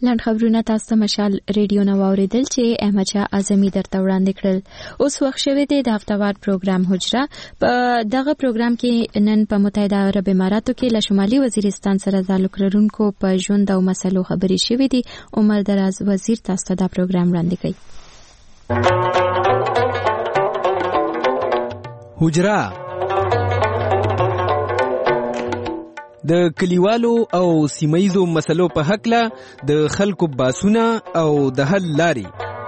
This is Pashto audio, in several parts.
لاند خبرونه تاسو ته مشال ریډیو نو اوریدل چې احمد شاه اعظمي درته وړاندې کړل. اوس وخت شوی دی د هفتوار پروګرام حجره. په دغه پروګرام کې نن په متحده عرب اماراتو کې له شمالي وزیرستان سره تعلق لرونکو په ژوند او مسلو خبرې شوې دي. عمر دراز وزیر تاسو ته دا پروګرام وړاندې کوي. حجره د کلیوالو او سیمایزو مسلو په حقله د خلکو باسونه او د حل لاري.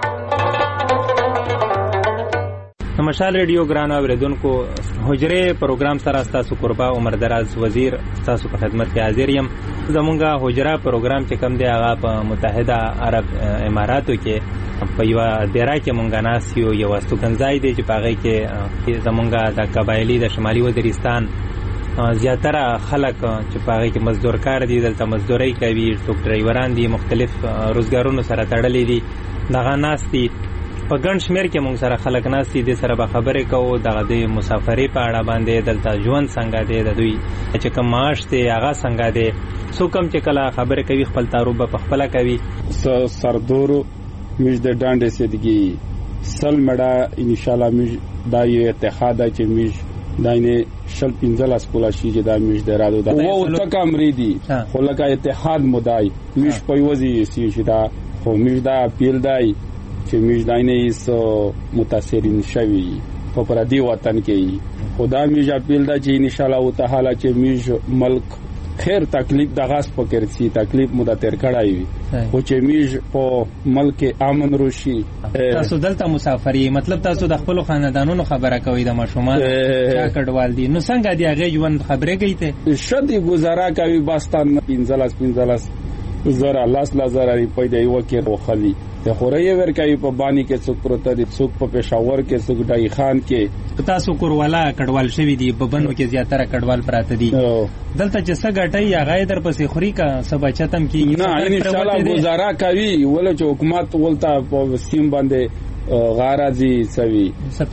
مشال ریډیو ګران اوریدونکو، حجره پروګرام سره تاسو قربا عمر دراز وزیر تاسو په خدمت کې حاضر یم. زمونږه حجره پروګرام چې کوم دی هغه په متحده عرب اماراتو کې په یو دیره کې مونږه ناس یو استوګنځای دی چې په هغه کې زمونږه د قبایلی د شمالي وزیرستان زیاتره خلک چې په هغه کې مزدور کار دي، دلته مزدوري کوي، ټوک ډرایوران دي، مختلف روزګارونو سره تړلي دي. دغه ناس دي په ګڼ شمېر کې مونږ سره خلک ناس دي، د سره به خبرې کوو دغه د مسافرۍ په اړه باندې، دلته ژوند څنګه دی، د دوی چې کوم معاش دی هغه څنګه دی. څوک هم چې کله خبرې کوي خپل تعارف به پخپله کوي. سردورو موږ د ډانډې سیدګي سل مړه انشاءالله موږ دا یو اتحاد چې موږ داینه شل 15 سکولا شي چې دا موږ درادو دا او تک امر دي خو لکه اتحاد مدای موږ په وځي چې دا خو موږ دا پیل دی چې موږ داینه ایس متاثرین شوي په پردي وطن کې. خدا موږ اپیل دا چې ان شاء الله تعالی چې موږ ملک خیر تکلیف د غاس پکړ سي تکلیف مو د تر کړای وي او چې موږ په ملک امن روشي. تاسو دلته مسافری مطلب تاسو د خپل خاندانونو خبره کوي د ماشومان چا کډوال دي نو څنګه دی هغه ژوند خبره کوي ته شدي گزاره کوي باستان 15 زره لاس لزر روپۍ دی وکړ او خلی ته خوري ور کوي په بانی کې څوک پروت دي، څوک په پېښور کې، څوک ډای خان کې. تاسو کوروالا کډوال شوی دي، په بنو کې زیاتره کډوال پراته دي. دلته چې څه غټي یا غای در پسې خوري کا سبا چتم کې نه ان شاء الله گزاره کوي ول چې حکومت ولتا په سیم باندې غارازي سوي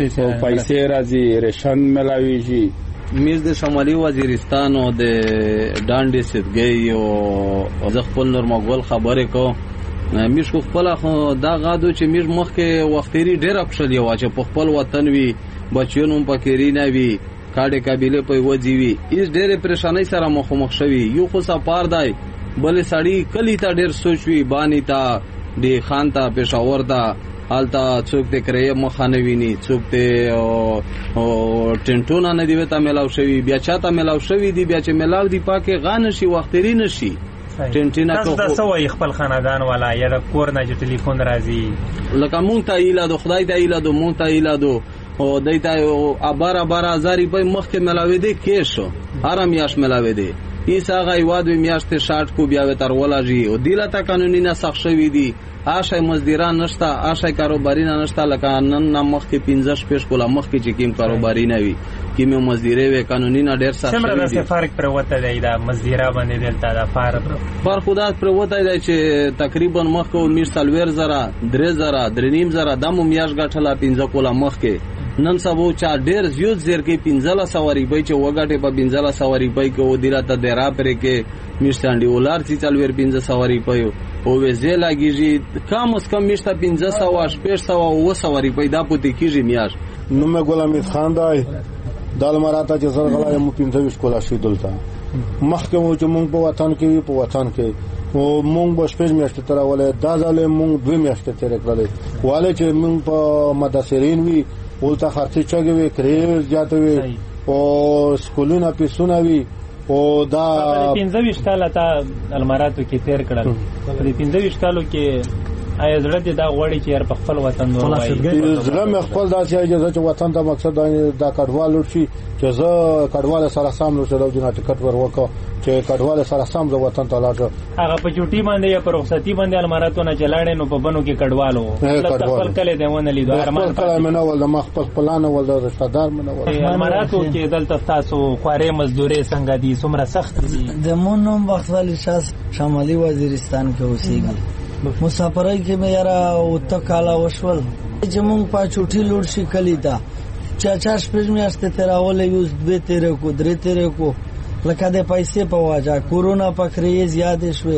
پیسې راځي رشن ملاويږي. میز د شمالي وزیرستان او د ډانډې سیدګي او ځ خپل نورمغول خبرې کو میش خو خپل خو دا غادو چې میش مخکې وختيري ډېر خپل یو چې په خپل وطن وي بچیونو پکېری نه وي کاډه قبيله په وځي وي هیڅ ډېر پریشانای سره مخ شوي. یو خو سپار دی بلې سړی کلی ته ډېر سوچوي بانی ته دی خان ته پېښور ته حالتا څوک د کرے مخانه ویني څوک ته ټنټونه نه دی وته ملاو شوی بیا چاته ملاو شوی دی بیا چې ملاو دی پاکه غان شي وختري نشي ټنټینا کو تاسو سوې خپل خاندان والا یا د کور نه چې ټلیفون راځي لکه مونږ ته ایله د خدای ته ایله د مونږ ته ایله دو او دایته ابار هزار په مخ کې ملاوي دی کېشو آرام یاش ملاوي دی ایسا غي واد میاشت شارټ کو بیا وتر ولاجی او دیلته قانوني نه سخت شوی دی. آشای مزدوران نشتا آشای کاروباری نه نشتا لکه نن مخ کې 15 پیش کوله مخ کې چې کیم کاروباری نه وي کیم مزدوري و قانوني نه ډېر سخت څومره د فرق پر وته دی دا مزدورا باندې دلته دا فار خدا پر وته دی چې تقریبا مخ کو 3000 زره دمو میاش غټلا 15 کوله مخ کې نن سبو چا ډېر زیات زیر کې 1500 روپۍ چې وګټه په 1500 روپۍ کې و دیلاته درا پرې کې میشتاندی ولار چې چل ور 1500 روپۍ او وزه لاګیږي کم اس کم میشته 1500 500 روپۍ دا پوتې کیږي میاش. نو مې غلام خان دای دال مراته چې زر غلا مو 15 کولا شي دلته مخکې مو چې مونږ په وطن کې په وطن کې او مونږ به شپږ میاشتې تر ولې دا ځلې مونږ 2 میاشتې تر کړلې والے چې مونږ په مدرسېرین وی ولته خرڅې چاګوي کرے زیاته وي او سکولونه پیسونه وي او دا 15 کاله ته الماراتو کې تیر کړل. په 15 کالو کې آیا زړه دې دا غوړي چې هر په خپل وطن نور وای زړه مې خپل داسې اجازه چې وطن ته مقصد دا کډوال شي چې زه کډوال سره سم نو شلو جنا ټیکټ ور وکړ چې کډوال سره سم د وطن ته لاړ هغه په چوټي باندې یا په رخصتي باندې الماراتو نه چلاړې نو په بنو کې کډوالو خپل کله دیونه لیدو ارمان کله مې نو ول ما خپل پلان ول د رشتہ دار مې نو الماراتو کې دلته تاسو خوارې مزدوري څنګه دي څومره سخت دي د مونږ وخت والی شمالي وزیرستان کې اوسېږي مسافرای کې مې یاره او تکاله وشول چې مونږ په چوټي لوړ شي کلی تا چا شپږ میاشتې تیراولې یو 2 13 کو لکه د پیسې په واجه کورونا پکړې زیات شوې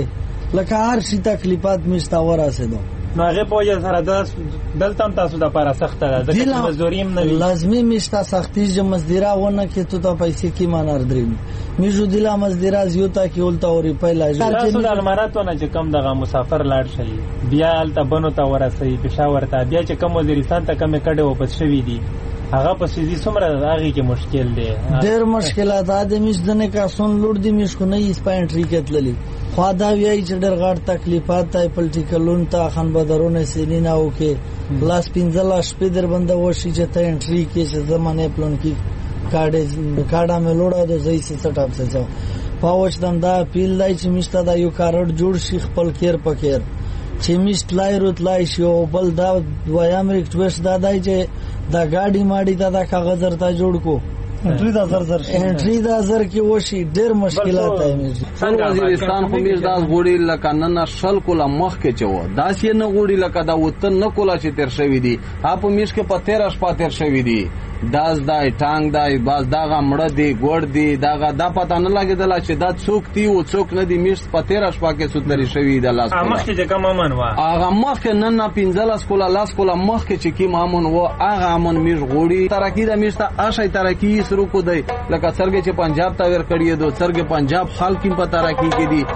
لکه هر شي تکلیفات مشته ورسېدو نو هغه په وجه سره دلته هم تاسو د لپاره سخته ده ځکه مزدوري هم نه وي لازمي مشته سختی چې مزدورا ونه کې تو پیسې کې مانار دریم میجو دلا مزدورا زیوتا کې ولتا اوري پهلا تاسو د الماراتونه چې کم دغه مسافر لاړ شي بیا الته بنو ته ورسي پېښور ته بیا چې کم وزیرستان ته کم کډه واپس شوي دي هغه په سيزي څومره هغه کې مشکل دي ډېر مشکلات د میش دنه کا سون لوړ دي میش کو نه یې سپاین ټری کتللی خو دا وی چې ډېر غاړ تکلیفات تای پولیټیکلون ته خان بدرونه سینینا وکي لاس پینځلا شپې در بنده وشي چې ته انټری کې چې زمانه پلان کې کاډا مې لوړا د زئی سټاپ څه ځو پاوچ دم دا پیل دای چې میشته دا یو کارډ جوړ شي خپل کېر پکېر چې میشت لای روت لای شي او بل دا دویم ریکوست دا دای چې دا گاڑی ماڑی دا کاغذ ورته جوړ کو انټری دا زر کې وشي ډېر مشکلات دي څنګه وزیرستان خو میز داس غوړي لکه نن شل کوله مخ کې چو داس یې نه غوړي لکه دا وته نه کوله چې تیر شوی دي اپ میش کې په 13 شپه تیر شوی دي داس دای ټانګ دای باز داغه مړه دی ګور دی داغه دا پته نه لګیدل چې دا څوک دی او څوک نه دی میش په 13 شپه کې سوتري شوی د لاس مخ کې کوم امن وا هغه مخ کې نن 15 کوله لاس کوله مخ کې چې کی مامون و هغه امن میش غوړي ترقی د میش ته اشای ترقی شروع کو دی لکه څرګه چې پنجاب ته ور کړی دو څرګه پنجاب خلک په ترقی کې دي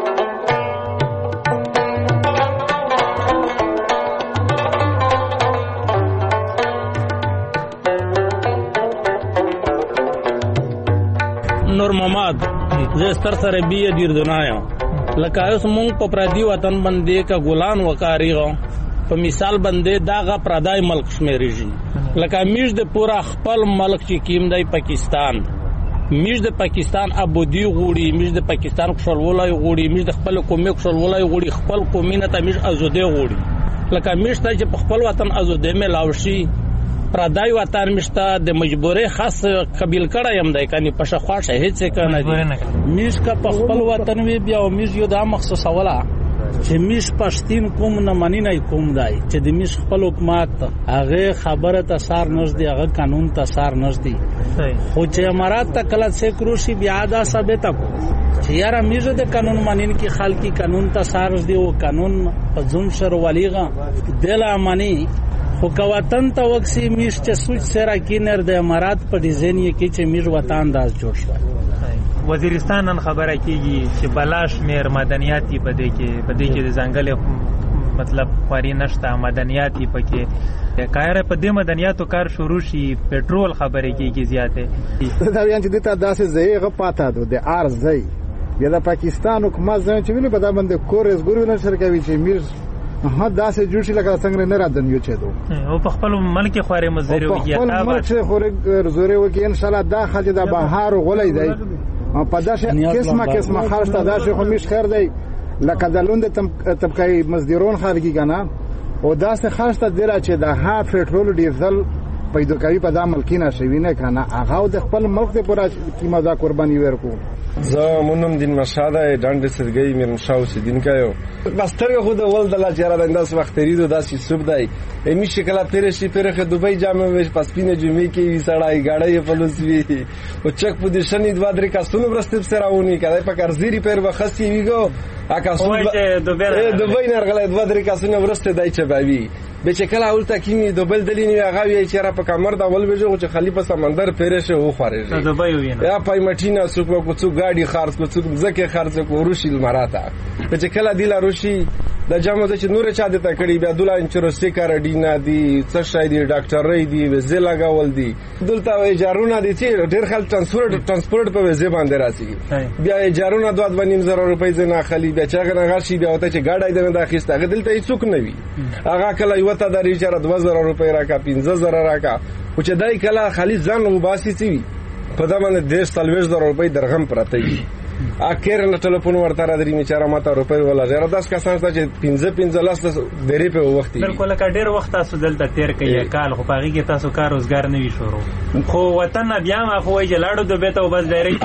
نور محمد زه ستر سره بیا دیر دنایم لکه اوس مونږ په پردي وطن باندې کا ګلان وکاریغو په مثال باندې داغه پردای ملک شمیرېږي لکه میش د پورا خپل ملک چې کیم دی پاکستان میش د پاکستان ابودی غوړي میش د پاکستان خپلولای غوړي میش د خپل قومي خپلولای غوړي خپل قومي نه ته میش ازوده غوړي لکه میش ته چې په خپل وطن ازوده مې لاوشي پردای وطن مشته د مجبورې خاص قبیل کړه يم دای کني په شخواشه هیڅ کنه دي میش کا په خپل وطن وی بیا او میش یو د مخصوص ولا چې میش پښتين کوم نه منی نه کوم دای چې د میش خپل حکومت هغه خبره ته سار نشدي هغه قانون ته سار نشدي خو چې امارات ته کله څه کروشي بیا دا ثابت کو چې یاره میش د قانون منین کی خلکی قانون ته سار دی او قانون په ځون شر ولیغه دلا منی خو که وطن ته وکسي میش چې سوچ سره کینر د امارات په ډیزاین یې کې چې میش وطن داس جوړ شو وزیرستان نن خبره کیږي چې بلاش میر مدنیاتی په دې کې د ځنګل مطلب خوري نشته مدنیاتی پکې کایره په دې مدنیاتو کار شروع شي پټرول خبره کیږي زیاته دا ویان چې دته داسې زیغه پاته ده د ارزي بیا د پاکستان حکومت ځان چې ویل په دا باندې کورس ګورونه شرکوي چې میر دا سه جوړ شي لکه څنګه نه را دن یو چه دو او په خپل ملک خوري مزري وکي تا په ملک خوري زوري وکي ان شاء الله داخل د بهار غولې دی په داسه قسمه خرج ته داسه خو میش خیر دی لکه د لوند طبقه مزدورون خارجي کنه او داسه خرج ته دیره چې د ها پټرول ډیزل پیدا کوي په د ملکینه شوی نه کنه هغه د خپل ملک ته پورا قیمه دا قرباني ورکو زه مونږ دین مشاده دانډ سرګي میر مشاوس دین کایو بستر خو د ول د لا جره د انداز وخت ریدو داسې سوب دی می شکل تیر شي پرخه دوبۍ جامه وش پسپینه جمعې کې وی سړای گاډي فلسفي او چک پوزیشن د وادر کا سونو برستب سراونی کله په کارزيري پر وخصي ویګو اکا سون دوبۍ نرغله د وادر کا سونو برسته دای چې باوی به چې کله اول تکینی دوبل دلینی هغه وی چې را په کمر دا ول وجو چې خلیفہ سمندر پیرشه او خارجي دوبۍ وینه یا پای مټینا سوق کو څو گاډي خرڅ کو څو زکه خرڅ کو روشیل مراته به چې کله دیلا روشي د جامو چې نور چا دته کړي بیا دولا انچروسي کار ډینا دي څه شای دي ډاکټر دی وزه لگاول دي دلته اجارونه دي چې ډیر خلک ترانسپورت په وزه باندې راځي بیا اجارونه 2.5 روپۍ زنه خلی بیا چې هغه غشي بیا وته چې گاډي دنه داخسته هغه دلته هیڅوک نه وي هغه کله یو ته د ریچاره 2000 روپۍ راکا 15000 راکا او چې دای کله خالي ځان وباسي سي په دمنه 100 روپۍ درغم پراته وي اخر نه ټلیفون ورته را درې میچاره ماته روپۍ ولا زره 10 کسان ته چې 15 لاس درې په وخت بالکل کا ډیر وخت تاسو دلته تیر کوي کال خو پاږي کې تاسو کار روزګار نه وی شروع خو وطن بیا ما خو یې لاړو د بیت او بس ډایرکټ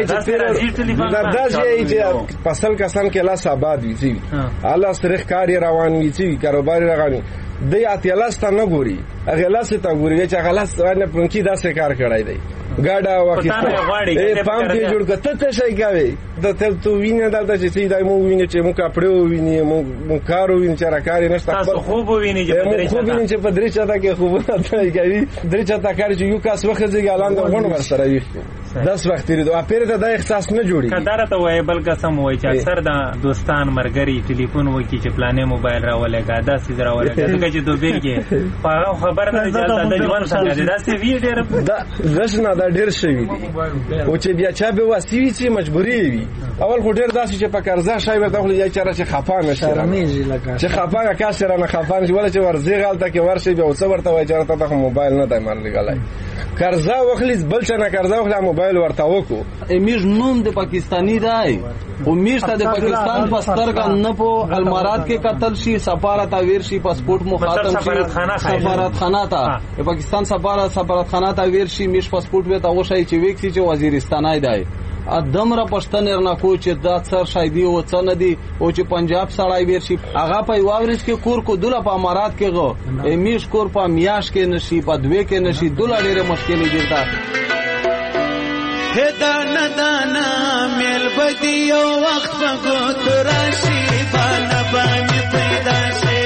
چې فصل کسان کې لاس آباد وي چې الله سره کاری روان وي چې کاروبار رواني د اتیالاس ته نه ګوري هغه لاس ته ګوري چې هغه لاس باندې پرونکي داسې کار کړای دی ګاډه واخیسته پام کې جوړ کړه ته شي کوي ته تو وینې دلته چې سیدا مو وینې چې مو کپړو وینې مو کارو وینې چې راکاري نشته تاسو خوب وینې چې په درې چاته کې خوب نه کوي درې چاته کار چې یو کاس وخت ځګالان د غون ور سره وي 10 وخت لري دا پیر ته د احساس نه جوړي کدار ته وای بل قسم وای چې اکثر د دوستان مرګري ټلیفون وکي چې پلانې موبایل راولېګا دا سیز راولېګا دغه چې دوبیر کې خبر نه چلته د ژوند څنګه دا سی وی ډېر دا رښنا دا ډېر شوی او چې بیا چا به واسي چې مجبوری وي اول خو ډېر داسې چې په قرضه شای ورته خو یا چر چې خفانه شي چې خفانه کاسره نه خفانه شي ولا چې ورځي غلطه کې ورشي بیا اوس ورته وای چې ته موبایل نه دای مال لګلای قرضه وخلیز بل څه نه قرضه وخلا موبایل ورته وکړو امیش نوم د پاکستانی دی او میشته د پاکستان په سترګه نه په المارات کې قتل شي سفارت اویر شي پاسپورت مو ختم شي سفارتخانه ته پاکستان سفارتخانه ته اویر شي میش پاسپورت وته وشي چې وکسي چې وزیرستانای دی ادمره پښتنه نه کو چې دا څر شایدي او څه نه دي او چې پنجاب سړای ویر شي هغه په واورس کې کور کو دله په امارات کې غو میش کور په میاش کې نشي په دوی کې نشي دله ډیره مشکلې جوړتا دانا دانا میل بدی او وخت پگو تراشی بانا بانی پیدا شی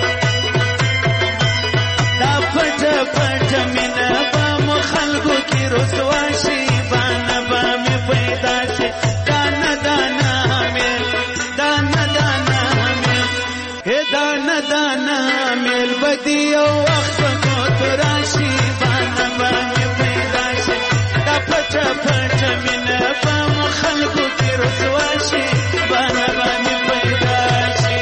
دا پٹ پٹ مینا بام خلقو کی رسواشی بانا بامی پیدا شی دانا دانا میل دانا دانا میل دانا دانا میل بدی او وخت پگو تراشی بانا بامی پیدا شی دا پٹ پٹ مینا بام خلقو کی رسواشی بانا بامی پیدا شی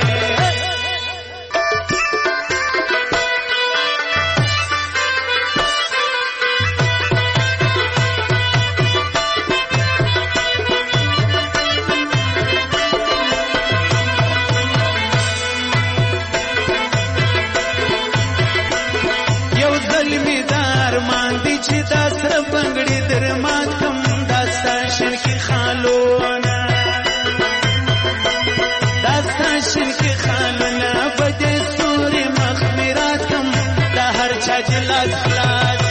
یو ظلمی دار ماندی چی دا سر بنگڑی در ماتم داستا شرکی خالونا داستا شرکی خالونا بدے سوری مخمیرات کم دا ہر چا جلاس خلاص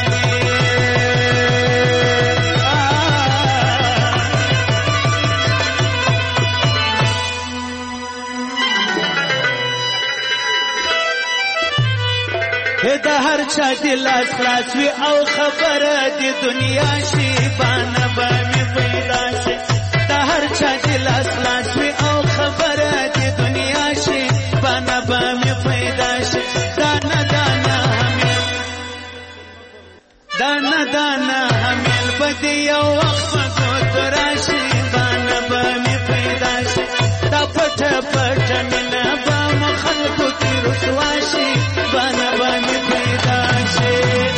دا هر چا دلاس خلاص وی او خبر دی دنیا شی بانا بامی پیدا شی دا هر چا دلاس خلاص وی او خبر دی دنیا شی بانا بامی پیدا شی دانا دانا همیل دانا دانا همیل بدی او وقت کو تراشی بانا بامی پیدا شی دا پٹ پٹ مینا بام خلقو کی رسواشی بانا بامی پیدا شی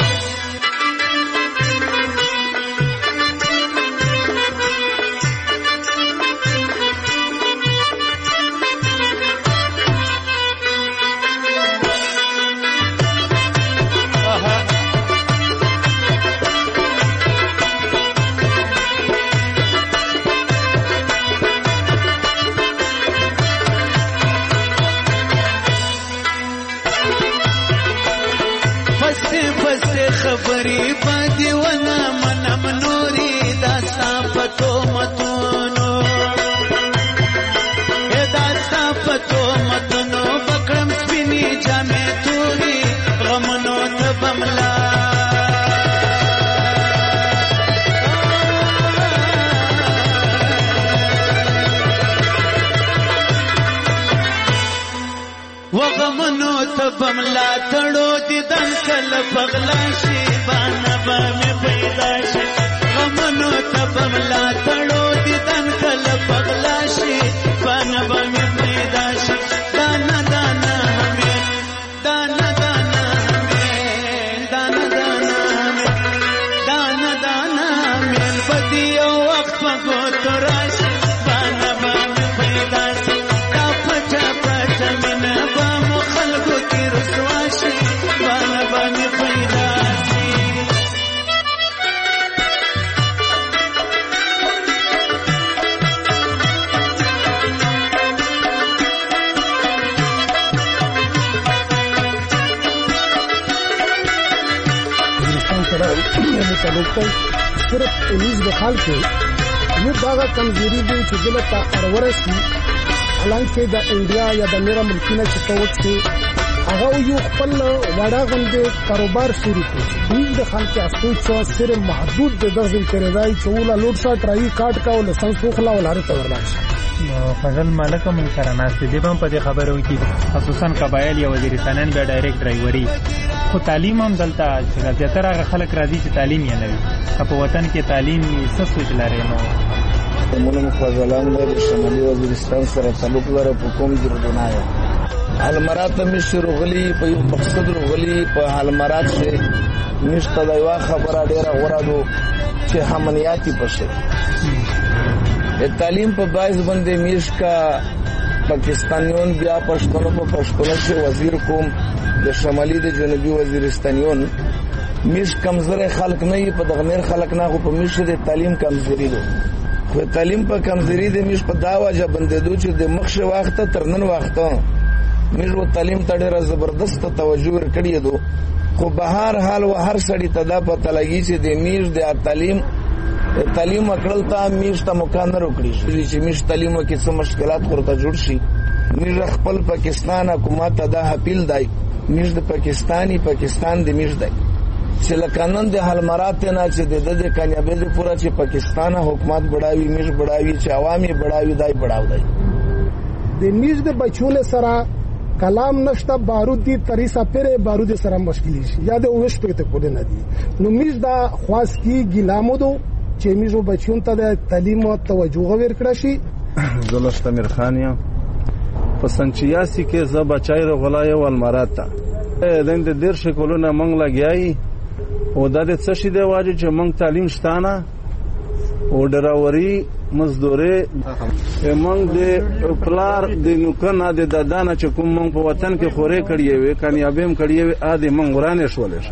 خبری پدی ونا منم نوری داستا پتو متونو داستا پتو متونو بکرم سپینی جامع توری غمنو تبملا وغمنو تبملا تړو دي دن کل پغلا شي بانا بامی پیدا شي غمنو تبملا تړو دي دن کل پغلا شي بانا بامی پیدا شي دانا دانا همې دانا دانا همې دانا دانا همې دانا دانا همې بدی او وخت پګو تراشي بانا بامی پیدا شي دا پټ پټ مینا خلقو کی رسواشی بانا بامی پیدا شی هندوستان سره متعلق صرف امیز د خال کې یو دا کمزوري دی چې دلته ارورسي حالانکه د انډیا یا د میرا ملکینه چې توت کې هغه یو خپل وړا غونډه کاروبار شروع کړ. هیڅ د خلک افسوس صرف محدود د دغه کړای چې ولا لوډ شاټ راي کاټ کا او لسان سوخلا ولاره تورلاش. فضل مالک هم سره ناست دي هم په دې خبرو کې خصوصا قبایل یا وزیرستانن به ډایرکټ ډرایوري خو تعلیم هم دلته چې زیاتره هغه خلک راځي چې تعلیم یې نه وي. په وطن کې تعلیم څه سوچ لري نو موږ فضلان د شمالي وزیرستان سره تعلق لرو په کوم جوړونه حالمرات می شروع غلی په یو مقصد غلی په حالمرات شه نشته دا یو خبره ډیره ورادو چې همنیاتی پشه تعلیم په باعث باندې میش کا پاکستانیون بیا پښتون په پښتون شه وزیر کوم د شمالي د جنوبي وزیرستانیون میش کمزوري خلک نه په دغنیر خلک نه په میش د تعلیم کمزوري دي. خو تعلیم په کمزوري د میش په دا وجه باندې دوی چې د مخشه وخت ترنن وخت میش و تعلیم ته ډېر زبردست توجه ورکړی دو. خو به هر حال و هر سړی ته دا پته لګی چې د میش د تعلیم وکړل ته میش ته مکان نه وکړي چې میش تعلیم کې څه مشکلات ورته جوړ شي. میش خپل پاکستان حکومت ته دا اپیل دی میش د پاکستان د میش دی چې لکانن د حالمرات نه چې د کامیابی د پورا چې پاکستان حکومت بڑاوي میش بڑاوي چې عوامي بڑاوي دای بڑاو دی. د میش د بچول سره کلام نشته بارود دي تریسا پره بارود سره مشکلی شي یا د وښ په ته کول نه دي. نو میش دا خاص کی ګلامو دو چې میش بچون ته د تعلیم او توجه ورکړه شي. زلشت امیر خان یم په سنچیاسی کې ز بچای رو غلای او المرات دند دیر شکلونه مونږ لګیای او د دې څه شي دی واجب چې مونږ تعلیم شتانه او ډراوري مزدوري مونږ د پلار د نوکنه د ددانه چې کوم مونږ په وطن کې خورې کړی وي کامیابیم کړی وي ا دې مونږ ورانه شولې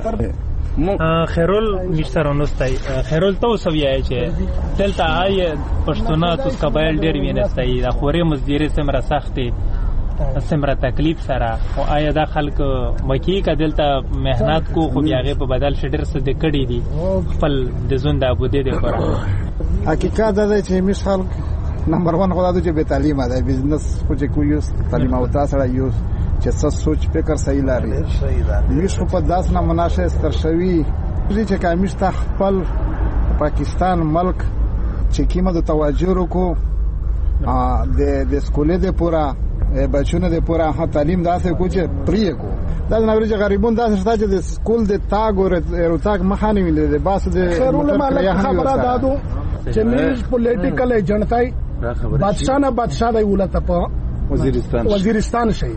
خیرول مشترونستای خیرول تو سویای چې دلته آی پښتونات اوس قبایل ډیر وینستای د خورې مزدوري سمره سختي سمره تکلیف سره او آیا دا خلک مکی کا دلته مهنت کو خو بیاغه په بدل شډر څه د کړي دي خپل د زوند ابوده دي پر حقیقت دا چې میش خلک نمبر 1 خدای ته به تعلیم ده بزنس خو چې کویوس تعلیم او تاسو را یو چې څه سوچ فکر صحیح لري میش په داس نه مناشه سترشوي چې کامیش ته خپل پاکستان ملک چې کیمه د توجه وکړو د سکولې د پورا بچونه د پورا تعلیم داسې کو چې پریه کو دا نورې غریبون داسې شته چې د سکول د تاګ او روتاګ مخانه ویل د باس د خبره دادو چې میش پولیټیکل ایجنټ دی بادشاہ دی ولته په وزیرستان شي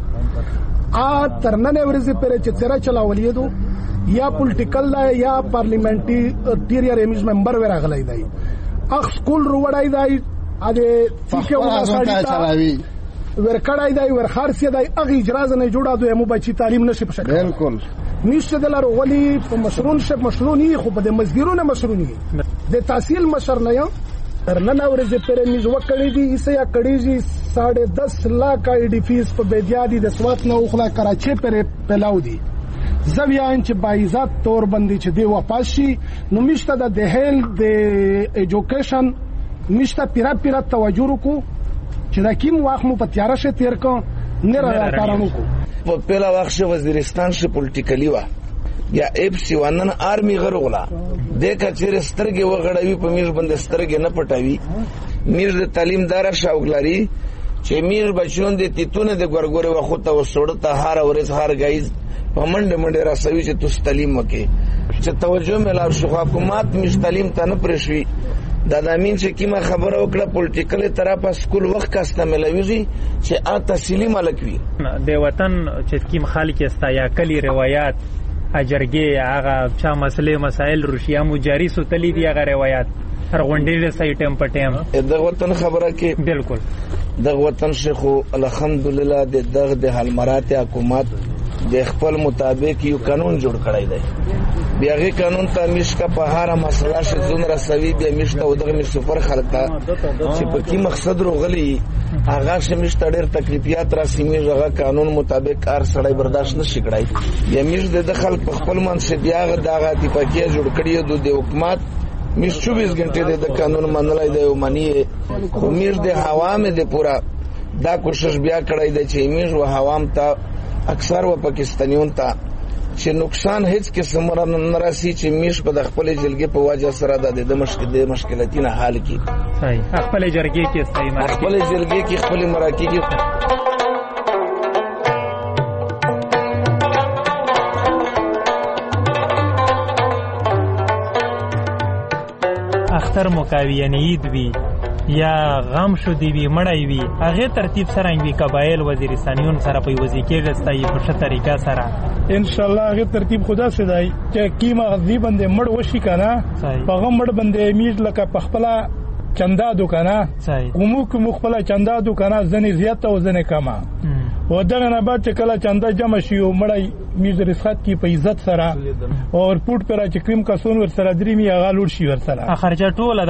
ترننه ورځې پر چې تیرا چلاولې دو یا پولیټیکل یا پارلیمنټری امیز ممبر ورغلای دی اخ سکول روړای دی اده تیکه وساړی چلاوي ورکړای دی ورخارسي دی اغه اجازه نه جوړا دوی مو بچی تعلیم نشي په شکل بالکل نشه دلار ولی په مشرونی خو په مزګرونه مشرونی د تحصیل مشر نه یو ترننه ورځې پر میز وکړی دی ایسه یا کړیږي 10.5 लाख آی ډی فیس په بيدیادي د سوات نو خلا کراچي پر پلاو دی زویان چې بایزات تور باندې چې دی واپس شي نو مشته د هیل د ایجوکیشن مشته پیرا توجه وکړو چې دا کیم واخ مو په تیار شه تیر کو نه را کارانو کو په پیلا واخ شه وزیرستان شه پولیټیکلی وا یا اپ سی وانن آرمی غرغلا دیکھا چیرې سترګې وغړوي په میر باندې سترګې نه پټاوي میر د تعلیم دار شاوګلاري چې میر بچون دي تیتونه د ګورګوري وخته وسوړته هر ورځ هر غایز په منډه راسوي چې تاسو تعلیم وکړي چې توجه ملاب شو حکومت مش تعلیم ته نه پرشوي دا د امین چې کیمه خبره وکړه پولیټیکل طرفه سکول وخت کاسته ملويږي چې تحصیلي ملک وي د وطن چې کیم خالق استا یا کلی روایت اجرګي هغه چا مسائل روشیا مو جاری سوتلی دی هغه روایت هر غونډې سې ټیم په ټیم د وطن خبره کې بالکل د وطن شیخو الحمدلله د حالمرات حکومت د خپل مطابق یو قانون جوړ کړی دی بیاغه قانون ته مشکا په هر مسله شې زون رسوي به مشته او دغه سفر خلکتا چې په کی مقصد روغلی هغه شمش ډېر تکلیفیات را سیمه هغه قانون مطابق هر سړی برداشت نشي کړای یا مش د خلک په خپل منځ بیاغه دغه اتفاقیه جوړ کړی د حکومت میش 24 غنټې د قانون منلای دی او منی خو میش د حوام د پورا دا کوشش بیا کړی دی چې میش و حوام ته اکثر و پاکستانیون ته چې نقصان هیڅ قسم نه راسي چې میش په خپل جلګې په وجه سره د مشکلاتینه حل کی صحیح خپل جرګې کې استعمال خپل جلګې کې خپل مراکې کې اختر مکاوی یعنی عید وی یا غم شو دی وی مړی وی هغه ترتیب سره وی قبایل وزیرستانیون سره په وځي کې غستای په ښه طریقه سره ان شاء الله هغه ترتیب خدا سدای چې کیما غزي بندې مړ وشي کنه په غم مړ بندې امید لکه په خپل چندا دوکانه کومو خپل چندا دوکانه ځنې زیات او ځنې کما و دغه نه بعد چې کله چندا جمع شي او مړی میز رسخت کی په عزت سره او پورت پر چې کریم کسون ور سره درې می هغه لور شي ور سره خرچه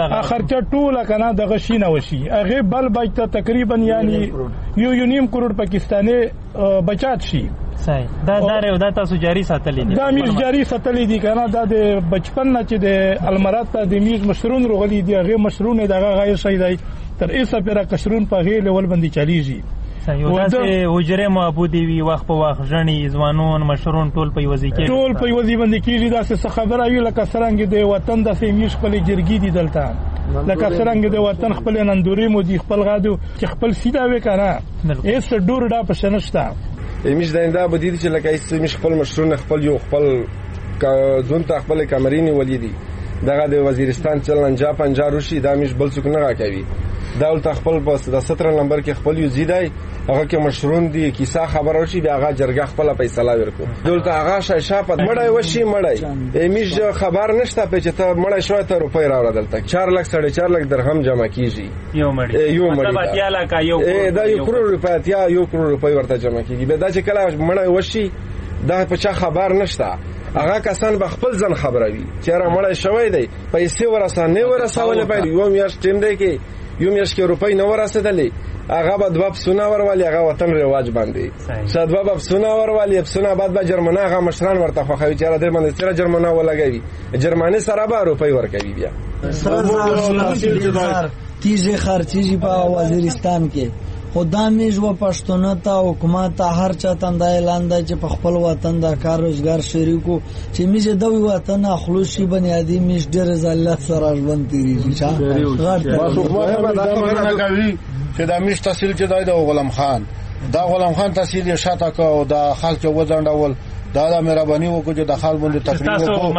ټوله کنه دغه شینه وشي هغه بل بچته تقریبا یعنی 1.5 کروڑ پاکستانی بچات شي صحیح دا تاسو جاری ساتلې دي دا میز جاری ساتلې دي کنه دا د بچپن نه چې د المرات ته د میز مشرون رغلي دي هغه مشرون دغه غیر شي دی تر ایسه پر کشرون په غیر لیول باندې چلیږي یو داسې حجره معبودي وي وخت په وخت ژنې ځوانون مشرون ټول په یوځي کې ټول په یوځي باندې کېږي داسې خبره وي لکه څرنګه د وطن داسې میش خپل جرګې دي دلته لکه څرنګه د وطن خپل نندوري مو دي خپل غادو چې خپل سیده وي کنه ایس ډور ډا په شنشتا میش دنده بدیدي چې لکه ایس میش خپل مشرون خپل یو خپل ځون ته خپل کامرینی ولیدي دغه د وزیرستان چلن جا پنجاب روشي دا میش بل څوک نه راکوي دولت خپل بس د 17 نمبر کې خپل یو زیدای هغه کې مشرون دي کیسه خبر او شي بیا هغه جرګه خپل فیصله ورکو دولت هغه شاپت مړای وشي مړای امیش خبر نشته په چې ته مړای شوی ته روپۍ راوړل دلته 4 لک 4.5 لک درهم جمع کیږي یو مړی مطلب اتیا لک یو دا 1 کروڑ روپۍ اتیا 1 کروڑ روپۍ ورته جمع کیږي به دا چې کله مړای وشي دا په چا خبر نشته هغه کسان به خپل ځن خبروي چې را مړای شوی دی پیسې ورسانه ورسول په یو میاشت ټیم دی کې یو میاشت کې روپۍ نه ورسېدلې هغه به دوه سونه وروالی هغه وطن رواج باندې شادوا به سونه وروالی سونه بعد به جرمنه هغه مشران ورته خوخوي چې را دې باندې سره جرمنه ولګوي جرمانه سره به روپۍ ورکوي بیا تیزه خرچیږي په وزیرستان کې خدا میز و پښتون ته حکومت هر چا تنده اعلان دی چې په خپل وطن د کار روزګار شریکو چې میز د وطن خلوصي بنیادی میز ډېر ذلت سره ژوند تیریږي چې دا میز تحصیل چې دی د غلام خان تحصیل یې شاته کو او د خلک وځنډول دا مهرباني وکړو چې د خال باندې تقریر وکړو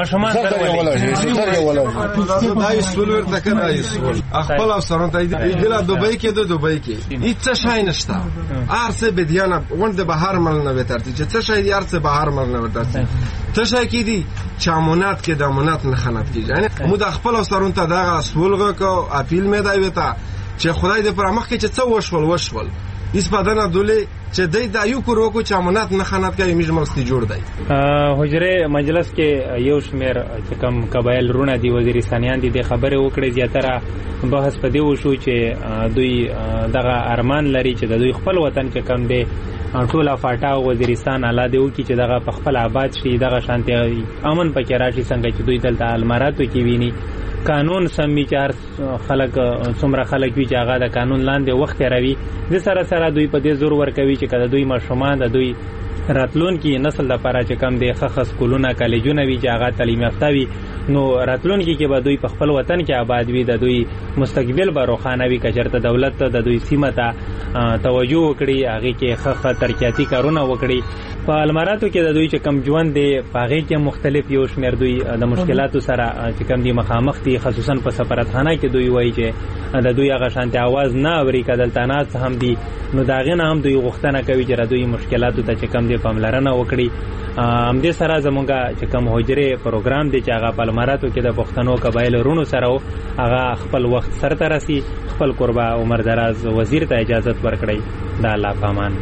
دا یسول ورته کنه یسول خپل افسران ته ایدله دوبۍ کې هیڅ شای نشته ارسه بدیانه وند بهار مل نه وترتي چې څه شای ارسه بهار مل نه وترتي څه شای کې دي چامونات کې دامونات نه خنات کیږي یعنی مو د خپل افسران ته دا سولغه کو اپیل مې دی وته چې خدای دې پر مخ کې چې څه وشول اس بدنه دوله چې د یو کورو کو چامونات نه خنات کوي میجمستی جوړ دی حجره مجلس کې یو شمیر چې کم قبایل رونه دی وزیرستانیان دي د خبره وکړي زیاتره بحث پدې وشو چې دوی دغه ارمان لري چې د دوی خپل وطن کې کم دی ټوله فاټا وزیرستان الاده وکړي چې دغه په خپل آباد شي دغه شانتي امن پکې راشي څنګه چې دوی دلته الماراتو کې ویني قانون سمي چار خلک څومره خلک وی چې هغه د قانون لاندې وخت راوي د سره دوی په دې زور ورکوي چې کله دوی ماشومان د دوی راتلون کې نسل د پاره چې کم دی خخص کولونه کالجونه وی چې هغه تعلیم یافته وي نو راتلون کې به دوی په خپل وطن کې آباد وي د دوی مستقبل به روښانه وي کچرته دولت ته د دوی سیمه ته توجه وکړي هغه کې خخ ترقیاتی کارونه وکړي په الماراتو کې د دوی چې کم ژوند دی هغه کې مختلف یو شمیر دوی د مشکلاتو سره چې کم دی مخامخ دي خصوصا په سفارتخانه کې دوی وایي چې د دوی هغه شانتي आवाज نه اوري کدلتانات هم دي نو داغه نه هم دوی غوښتنه کوي چې دوی مشکلاتو ته چې کم دی پاملرنه وکړي هم دې سره زمونږه چې کم حجره پروګرام دی چې هغه په الماراتو کې د پښتنو قبایل رونو سره هغه خپل وخت سره راسي خپل قربا عمر دراز وزیر ته اجازه ورکړي د الله پامان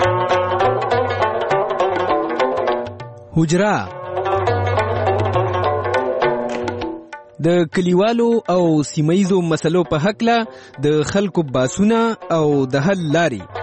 حجره د کلیوالو او سیمایزو مسلو په حق له د خلکو باسونه او د حل لاري